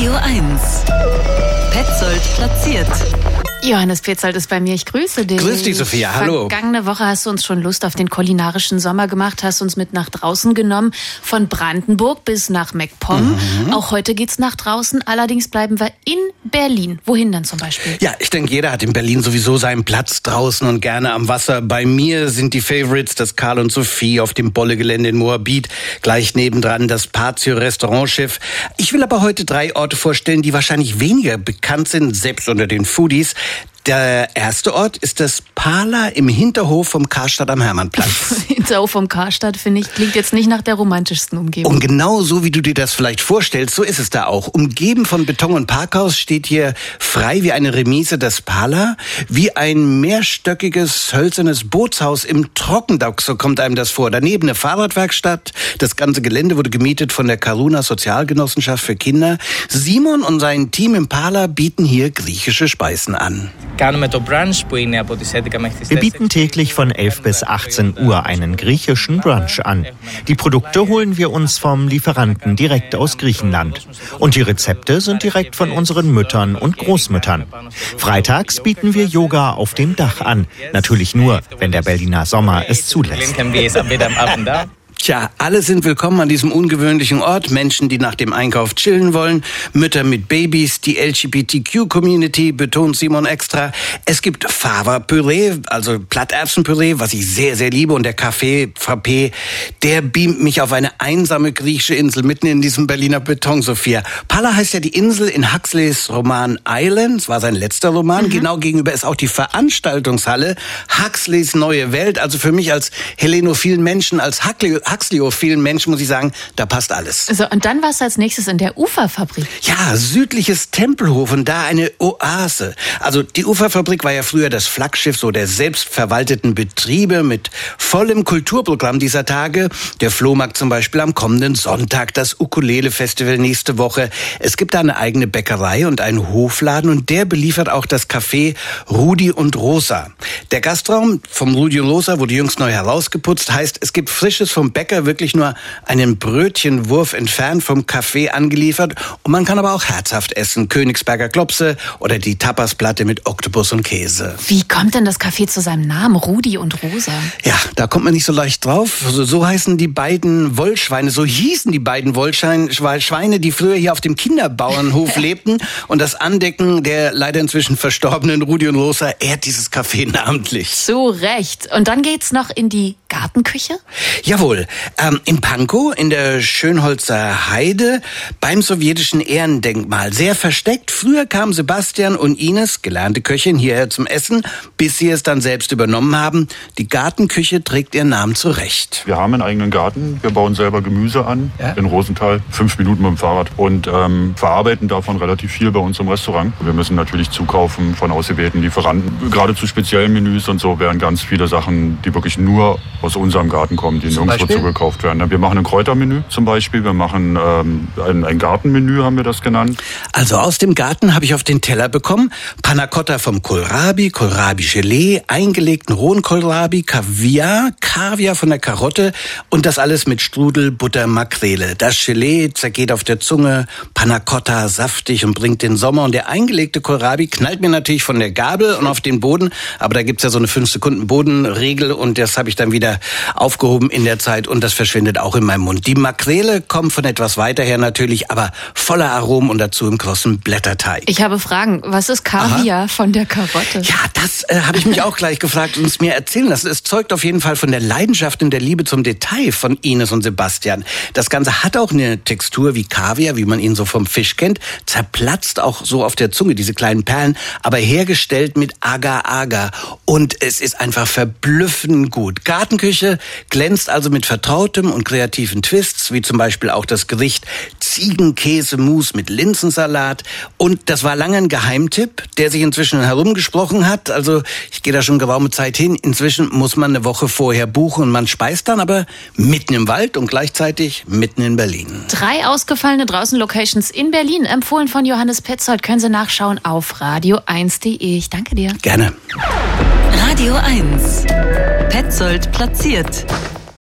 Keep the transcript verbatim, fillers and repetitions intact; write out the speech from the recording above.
Radio eins. Petzold platziert. Johannes Petzold ist bei mir. Ich grüße dich. Grüß dich, Sophia. Hallo. Vergangene Woche hast du uns schon Lust auf den kulinarischen Sommer gemacht, hast uns mit nach draußen genommen, von Brandenburg bis nach MacPom. Mhm. Auch heute geht's nach draußen, allerdings bleiben wir in Berlin. Wohin dann zum Beispiel? Ja, ich denke, jeder hat in Berlin sowieso seinen Platz draußen und gerne am Wasser. Bei mir sind die Favorites das Karl und Sophie auf dem Bolle-Gelände in Moabit, gleich nebendran das Patio-Restaurantschiff. Ich will aber heute drei Orte vorstellen, die wahrscheinlich weniger bekannt sind, selbst unter den Foodies. Der erste Ort ist das Pala im Hinterhof vom Karstadt am Hermannplatz. Hinterhof vom Karstadt, finde ich, klingt jetzt nicht nach der romantischsten Umgebung. Und genau so, wie du dir das vielleicht vorstellst, so ist es da auch. Umgeben von Beton und Parkhaus steht hier frei wie eine Remise das Pala, wie ein mehrstöckiges, hölzernes Bootshaus im Trockendock, so kommt einem das vor. Daneben eine Fahrradwerkstatt. Das ganze Gelände wurde gemietet von der Karuna Sozialgenossenschaft für Kinder. Simon und sein Team im Pala bieten hier griechische Speisen an. Wir bieten täglich von elf bis achtzehn Uhr einen griechischen Brunch an. Die Produkte holen wir uns vom Lieferanten direkt aus Griechenland. Und die Rezepte sind direkt von unseren Müttern und Großmüttern. Freitags bieten wir Yoga auf dem Dach an. Natürlich nur, wenn der Berliner Sommer es zulässt. Tja, alle sind willkommen an diesem ungewöhnlichen Ort. Menschen, die nach dem Einkauf chillen wollen, Mütter mit Babys, die L G B T Q-Community, betont Simon extra. Es gibt Fava-Püree, also Platterbsenpüree, was ich sehr, sehr liebe. Und der Café Frappé, der beamt mich auf eine einsame griechische Insel mitten in diesem Berliner Beton, Sophia. Pala heißt ja die Insel in Huxleys Roman Island. Das war sein letzter Roman. Mhm. Genau gegenüber ist auch die Veranstaltungshalle Huxleys neue Welt. Also für mich als hellenophilen Menschen, als Huxley Huxleyophilen Menschen, muss ich sagen, da passt alles. So, und dann warst du als nächstes in der Uferfabrik. Ja, südliches Tempelhof und da eine Oase. Also die Uferfabrik war ja früher das Flaggschiff so der selbstverwalteten Betriebe mit vollem Kulturprogramm dieser Tage. Der Flohmarkt zum Beispiel am kommenden Sonntag, das Ukulele-Festival nächste Woche. Es gibt da eine eigene Bäckerei und einen Hofladen und der beliefert auch das Café Rudi und Rosa. Der Gastraum vom Rudi und Rosa wurde jüngst neu herausgeputzt, heißt, es gibt Frisches vom Bäcker wirklich nur einen Brötchenwurf entfernt vom Café angeliefert. Und man kann aber auch herzhaft essen. Königsberger Klopse oder die Tapasplatte mit Oktopus und Käse. Wie kommt denn das Café zu seinem Namen, Rudi und Rosa? Ja, da kommt man nicht so leicht drauf. So, so heißen die beiden Wollschweine, so hießen die beiden Wollschweine, die früher hier auf dem Kinderbauernhof lebten. Und das Andecken der leider inzwischen verstorbenen Rudi und Rosa ehrt dieses Café namentlich. Zu Recht. Und dann geht's noch in die Gartenküche? Jawohl, ähm, in Pankow, in der Schönholzer Heide, beim sowjetischen Ehrendenkmal. Sehr versteckt. Früher kamen Sebastian und Ines, gelernte Köchin, hierher zum Essen, bis sie es dann selbst übernommen haben. Die Gartenküche trägt ihren Namen zurecht. Wir haben einen eigenen Garten. Wir bauen selber Gemüse an, ja? In Rosenthal. Fünf Minuten mit dem Fahrrad. Und ähm, verarbeiten davon relativ viel bei uns im Restaurant. Wir müssen natürlich zukaufen von ausgewählten Lieferanten. Gerade zu speziellen Menüs und so werden ganz viele Sachen, die wirklich nur aus unserem Garten kommen, die nirgendwo zugekauft werden. Wir machen ein Kräutermenü zum Beispiel, wir machen ähm, ein, ein Gartenmenü, haben wir das genannt. Also aus dem Garten habe ich auf den Teller bekommen Panna Cotta vom Kohlrabi, Kohlrabi-Gelee, eingelegten rohen Kohlrabi, Kaviar, Kaviar von der Karotte und das alles mit Strudel, Butter, Makrele. Das Gelee zergeht auf der Zunge, Panna Cotta saftig und bringt den Sommer. Und der eingelegte Kohlrabi knallt mir natürlich von der Gabel und auf den Boden, aber da gibt's ja so eine fünf Sekunden Bodenregel und das habe ich dann wieder aufgehoben in der Zeit und das verschwindet auch in meinem Mund. Die Makrele kommt von etwas weiter her natürlich, aber voller Aromen und dazu im krossen Blätterteig. Ich habe Fragen. Was ist Kaviar Aha. von der Karotte? Ja, das äh, habe ich mich auch gleich gefragt und es mir erzählen lassen. Es zeugt auf jeden Fall von der Leidenschaft und der Liebe zum Detail von Ines und Sebastian. Das Ganze hat auch eine Textur wie Kaviar, wie man ihn so vom Fisch kennt. Zerplatzt auch so auf der Zunge, diese kleinen Perlen, aber hergestellt mit Agar-Agar. Und es ist einfach verblüffend gut. Gartenküche glänzt also mit vertrautem und kreativen Twists, wie zum Beispiel auch das Gericht Ziegenkäse-Mousse mit Linsensalat. Und das war lange ein Geheimtipp, der sich inzwischen herumgesprochen hat. Also ich gehe da schon geraume Zeit hin. Inzwischen muss man eine Woche vorher buchen und man speist dann aber mitten im Wald und gleichzeitig mitten in Berlin. Drei ausgefallene Draußen-Locations in Berlin, empfohlen von Johannes Petzold, können Sie nachschauen auf radio eins punkt de. Ich danke dir. Gerne. Radio eins. Petzold platziert.